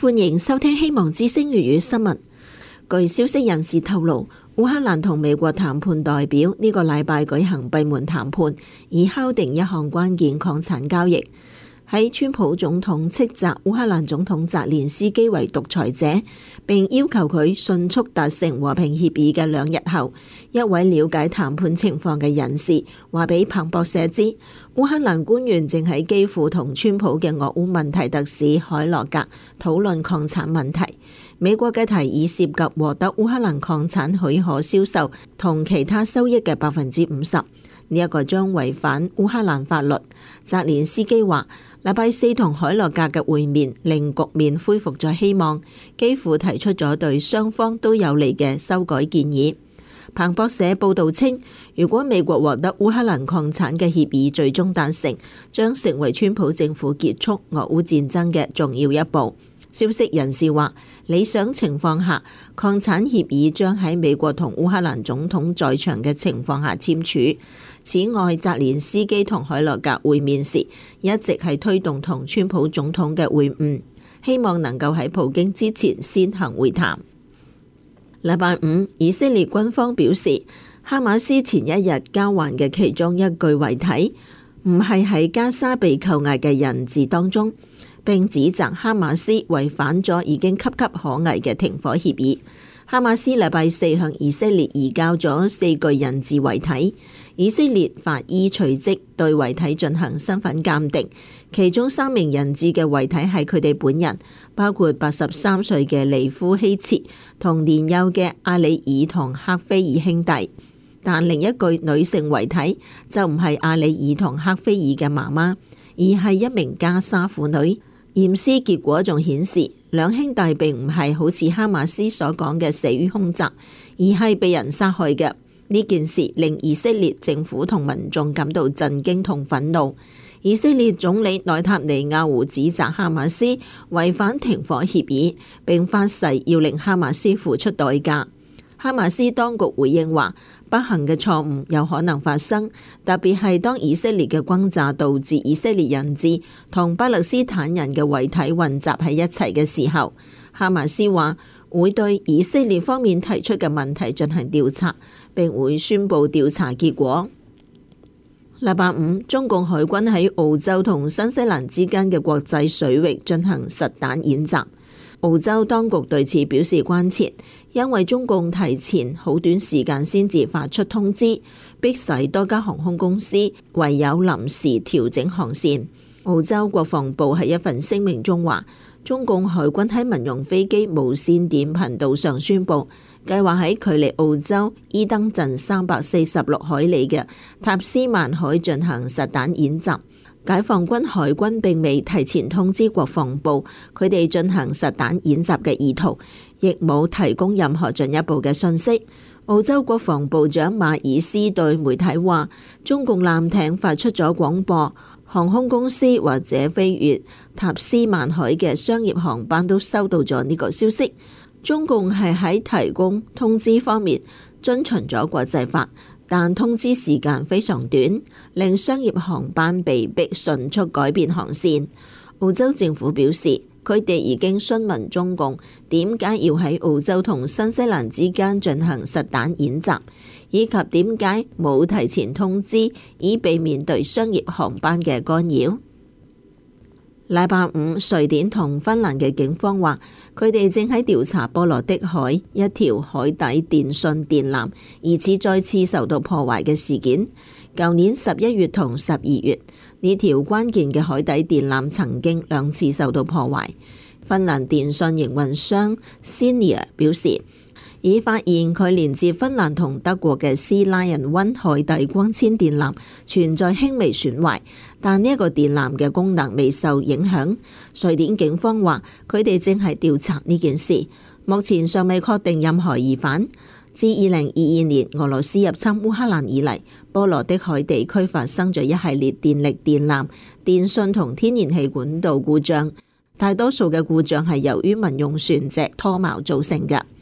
歡迎收聽希望之聲粵語新聞。據消息人士透露，烏克蘭同美國談判代表呢個禮拜舉行閉門談判，以敲定一項關鍵礦產交易。喺川普總統斥責烏克蘭總統澤連斯基為獨裁者，並要求佢迅速達成和平協議嘅2日後，一位了解談判情況嘅人士話俾彭博社知，烏克蘭官員正喺基輔同川普嘅俄烏問題特使海洛格討論礦產問題。美國嘅提議涉及獲得烏克蘭礦產許可銷售同其他收益嘅50%，呢一個將違反烏克蘭法律。澤連斯基話，禮拜四同海洛格嘅會面令局面恢復咗希望，幾乎提出咗對雙方都有利嘅修改建議。彭博社報道稱，如果美國獲得烏克蘭礦產嘅協議最終達成，將成為川普政府結束俄烏戰爭嘅重要一步。消息人士話，理想情況下，礦產協議將喺美國同烏克蘭總統在場嘅情況下簽署。此外，澤連斯基同海洛格會面時，一直係推動同川普總統嘅會晤，希望能夠喺普京之前先行會談。禮拜五，以色列軍方表示，哈馬斯前一日交還嘅其中一具遺體，唔係喺加沙被扣押嘅人質當中，並指責哈馬斯違反咗已經岌岌可危嘅停火協議。哈馬斯禮拜四向以色列移交咗4具人質遺體，以色列法醫隨即對遺體進行身份鑑定，其中3名人質嘅遺體係佢哋本人，包括83歲嘅利夫希切同年幼嘅阿里爾同克菲爾兄弟，但另一具女性遺體就唔係阿里爾同克菲爾嘅媽媽，而係一名加沙婦女。驗屍結果仲顯示，兩兄弟並唔係好似哈馬斯所講嘅死於空襲，而係被人殺害嘅。呢件事令以色列政府同民眾感到震驚同憤怒。以色列總理內塔尼亞胡指責哈馬斯違反停火協議，並發誓要令哈馬斯付出代價。哈馬斯當局回應話，不幸嘅錯誤有可能發生，特別係當以色列嘅轟炸導致以色列人質同巴勒斯坦人嘅遺體混雜喺一齊嘅時候。哈馬斯話會對以色列方面提出嘅問題進行調查，並會宣布調查結果。禮拜五，中共海軍喺澳洲同新西蘭之間嘅國際水域進行實彈演習。澳洲當局對此表示關切，因為中共提前好短時間先至發出通知，迫使多家航空公司唯有臨時調整航線。澳洲國防部喺一份聲明中話，中共海軍喺民用飛機無線電頻道上宣布，計劃喺距離澳洲伊登鎮346海里嘅塔斯曼海進行實彈演習。解放軍海軍並未提前通知國防部佢哋進行實彈演習嘅意圖，亦冇提供任何進一步嘅信息。澳洲國防部長馬爾斯對媒體話，中共艦艇發出咗廣播，航空公司或者飛越塔斯曼海嘅商業航班都收到咗呢個消息。中共係喺提供通知方面遵循咗國際法，但通知時間非常短，令商業航班被迫迅速改變航線。澳洲政府表示，佢哋已經詢問中共點解要喺澳洲同新西蘭之間進行實彈演習，以及點解冇提前通知，以避免對商業航班嘅干擾。禮拜五，瑞典同芬蘭嘅警方話，佢哋正喺調查波羅的海一條海底電信電纜疑似再次受到破壞嘅事件。舊年11月同12月，呢條關鍵嘅海底電纜曾經2次受到破壞。芬蘭電信營運商 Cinia 表示，已發現佢連接芬蘭同德國嘅 Sea Lion 1海底光纖電纜存在輕微損壞，但呢一個電纜嘅功能未受影響。瑞典警方話，佢哋正係調查呢件事，目前尚未確定任何疑犯。自2022年俄羅斯入侵烏克蘭以嚟，波羅的海地區發生咗一系列電力電纜、電信同天然氣管道故障，大多數嘅故障係由於民用船隻脫錨造成嘅。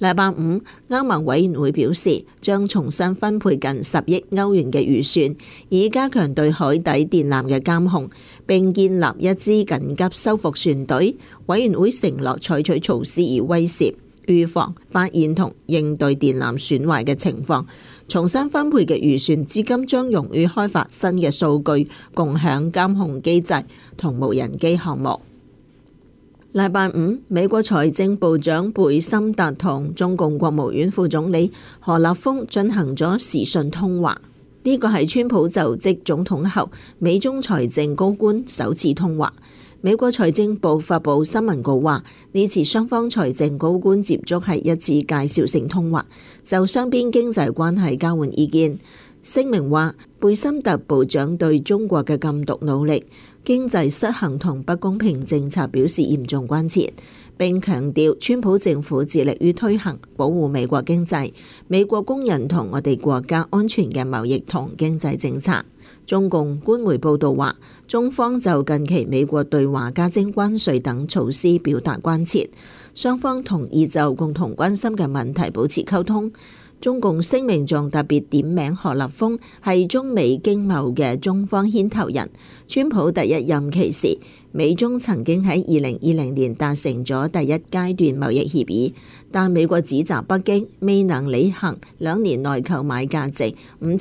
禮拜五，歐盟委員會表示將重新分配近10億歐元嘅預算，以加強對海底電纜嘅監控，並建立一支緊急修復船隊。委員會承諾採取措施以威懾、預防、發現同應對電纜損壞嘅情況。重新分配嘅預算資金將用於開發新嘅數據共享監控機制同無人機項目。禮拜五，美國財政部長貝森特同中共國務院副總理何立峰進行咗視訊通話，呢個係川普就職總統後美中財政高官首次通話。美國財政部發布新聞稿話，呢次雙方財政高官接觸係一次介紹性通話，就雙邊經濟關係交換意見。聲明話，貝森特部長對中國嘅禁毒努力、經濟失衡同不公平政策表示嚴重關切，並強調川普政府致力於推行保護美國經濟、美國工人同我哋國家安全嘅貿易同經濟政策。中共官媒報道話，中方就近期美國對華加徵關稅等措施表達關切，雙方同意就共同關心嘅問題保持溝通。中共聲明仲特別點名何立峰係中美經貿嘅中方牽頭人。川普第一任期時，美中曾經喺2020年達成咗第一階段貿易協議，但美國指責北京未能履行2年內購買價值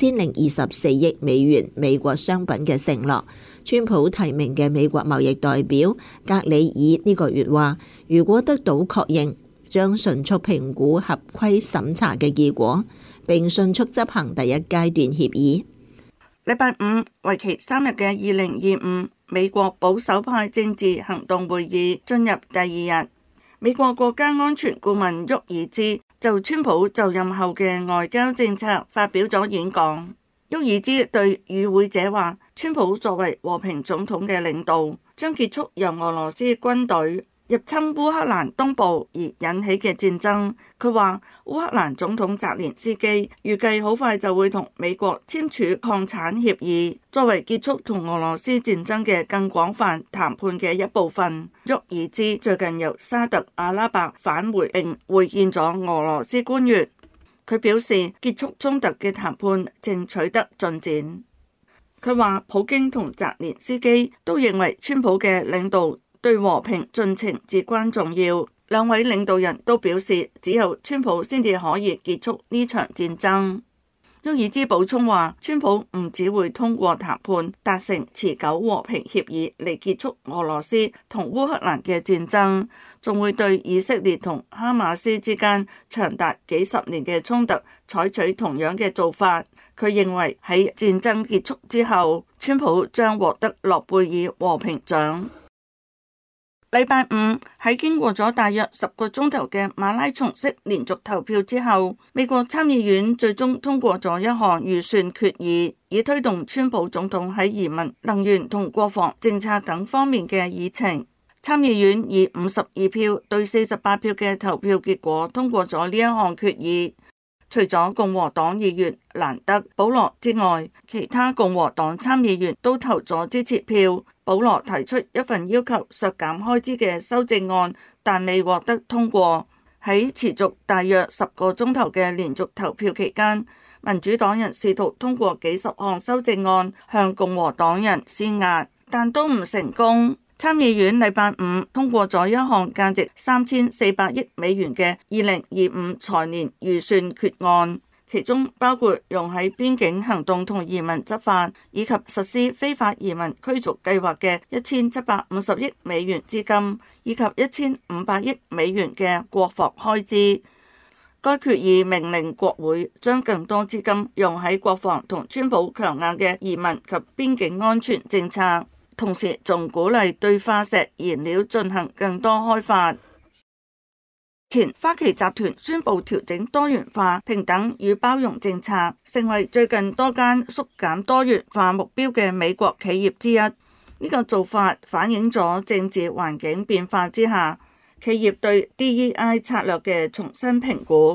5024億美元美國商品嘅承諾。川普提名嘅美國貿易代表格里爾呢個月話，如果得到確認，將迅速評估合規審查嘅結果，並迅速執行第一階段協議。 禮拜五，為期3日嘅2025美國保守派政治行動會議進入第2日。美國國家安全顧問沃爾茲就川普就任後嘅外交政策發表咗演講。沃爾茲對與會者話，川普作為和平總統嘅領導，將結束由俄羅斯軍隊入侵烏克蘭東部而引起嘅戰爭。佢話烏克蘭總統澤連斯基預計好快就會同美國簽署擴產協議，作為結束同俄羅斯戰爭嘅更廣泛談判嘅一部分。沃爾茲最近由沙特阿拉伯返回並會見咗俄羅斯官員，佢表示結束衝突嘅談判正取得進展。佢話普京同澤連斯基都認為川普嘅領導對和平進程至關重要，兩位領導人都表示只有川普先至可以結束呢場戰爭。沃爾茲補充話，川普唔只會通過談判達成持久和平協議嚟結束俄羅斯同烏克蘭嘅戰爭，仲會對以色列同哈馬斯之間長達幾十年嘅衝突採取同樣嘅做法。佢認為喺戰爭結束之後，川普將獲得諾貝爾和平獎。禮拜五，喺經過咗大約10個鐘頭嘅馬拉松式連續投票之後，美國參議院最終通過咗一項預算決議，以推動川普總統喺移民、能源同國防政策等方面嘅議程。參議院以52票對48票嘅投票結果通過咗呢一項決議。除咗共和黨議員蘭德、保羅之外，其他共和黨參議員都投咗支持票。保羅提出一份要求削減開支嘅修正案，但未獲得通過。喺持續大約10個鐘頭嘅連續投票期間，民主黨人試圖通過幾十項修正案向共和黨人施壓，但都唔成功。參議院禮拜五通過咗一項價值3400億美元嘅2025財年預算決案，其中包括用喺邊境行動同移民執法，以及實施非法移民驅逐計劃嘅1750億美元資金，以及1500億美元嘅國防開支。該決議命令國會將更多資金用喺國防同川普強硬嘅移民及邊境安全政策，同時仲鼓勵對化石燃料進行更多開發。前花旗集團宣布調整多元化、平等與包容政策，成為最近多間縮減多元化目標嘅美國企業之一。呢個做法反映咗政治環境變化之下，企業對 DEI 策略嘅重新評估。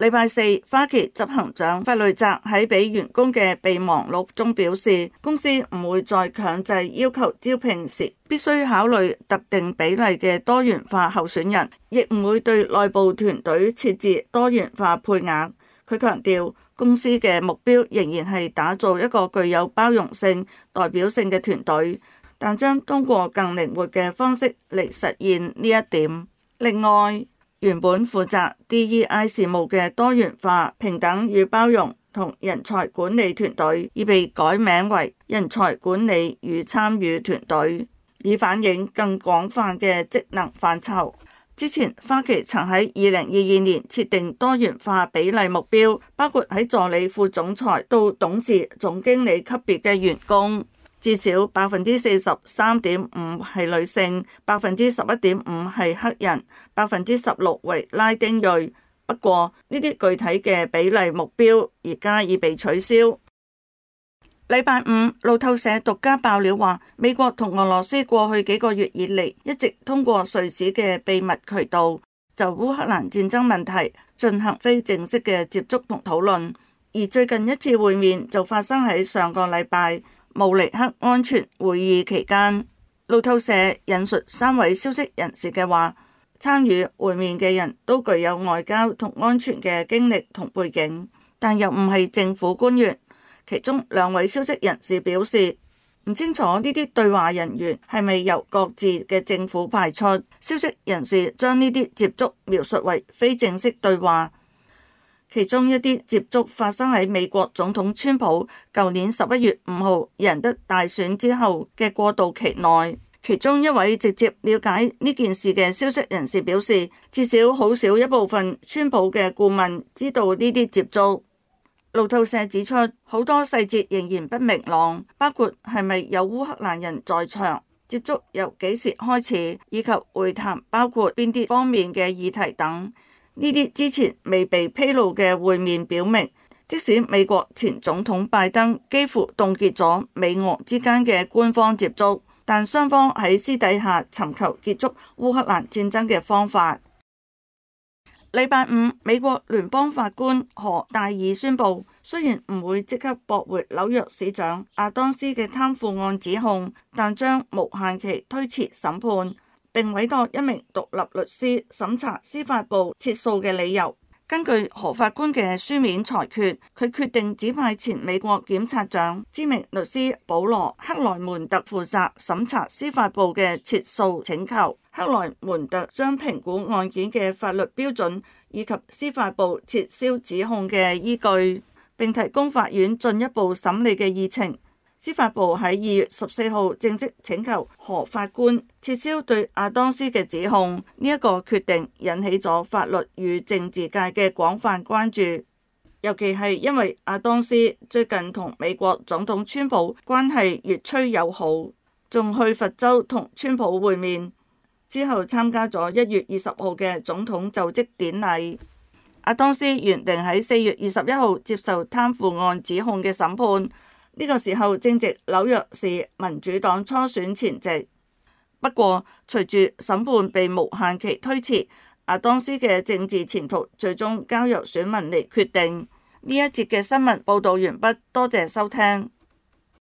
禮拜四，花旗執行長弗雷澤喺俾員工嘅備忘錄中表示，公司唔會再強制要求招聘時必須考慮特定比例嘅多元化候選人，亦唔會對內部團隊設置多元化配額。佢強調，公司嘅目標仍然係打造一個具有包容性、代表性嘅團隊，但將通過更靈活嘅方式嚟實現呢一點。另外，原本負責 DEI 事務嘅多元化、平等與包容同人才管理團隊已被改名為人才管理與參與團隊，以反映更廣泛嘅職能範疇。之前花旗曾喺2022年設定多元化比例目標，包括喺助理副總裁到董事總經理級別嘅員工，至少43.5%係女性，11.5%係黑人，16%為拉丁裔。不過呢啲具體嘅比例目標而家已被取消。禮拜五，路透社獨家爆料話，美國同俄羅斯過去幾個月以嚟一直通過瑞士嘅秘密渠道就烏克蘭戰爭問題進行非正式嘅接觸同討論，而最近一次會面就發生喺上個禮拜慕尼黑安全會議期間。路透社引述3位消息人士嘅話，參與會面嘅人都具有外交同安全嘅經歷同背景，但又唔係政府官員。其中2位消息人士表示，唔清楚呢啲對話人員係咪由各自嘅政府派出。消息人士將呢啲接觸描述為非正式對話，其中一啲接觸發生喺美國總統川普舊年11月5號贏得大選之後嘅過渡期內。其中一位直接了解呢件事嘅消息人士表示，至少好少一部分川普嘅顧問知道呢啲接觸。路透社指出，好多細節仍然不明朗，包括係咪有烏克蘭人在場、接觸由幾時開始，以及會談包括邊啲方面嘅議題等。呢啲之前未被披露嘅會面表明，即使美國前總統拜登幾乎凍結咗美俄之間嘅官方接觸，但雙方喺私底下尋求結束烏克蘭戰爭嘅方法。禮拜五，美國聯邦法官何戴爾宣布，雖然唔會即刻駁回紐約市長亞當斯嘅貪腐案指控，但將無限期推遲審判，並委託一名獨立律師審查司法部撤訴嘅理由。根據何法官嘅書面裁決，佢決定指派前美國檢察長知名律師保羅克萊門特負責審查司法部嘅撤訴請求。克萊門特將評估案件嘅法律標準以及司法部撤銷指控嘅依據，並提供法院進一步審理嘅議程。司法部喺2月14號正式請求何法官撤銷對亞當斯嘅指控，呢一個決定引起咗法律與政治界嘅廣泛關注，尤其係因為亞當斯最近同美國總統川普關係越趨友好，仲去佛州同川普會面，之後參加咗1月20號嘅總統就職典禮。亞當斯原定喺4月21號接受貪腐案指控嘅審判。呢個時候正值紐約市民主黨初選前夕，不過隨住審判被無限期推遲，亞當斯嘅政治前途最終交由選民嚟決定。呢一節嘅新聞報道完畢，多謝收聽。